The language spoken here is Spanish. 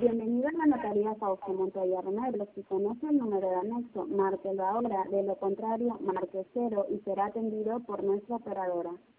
Bienvenido a la Notaría Fausto Montoya Romero. Si conoce el número de anexo, márquelo ahora. De lo contrario, marque cero y será atendido por nuestra operadora.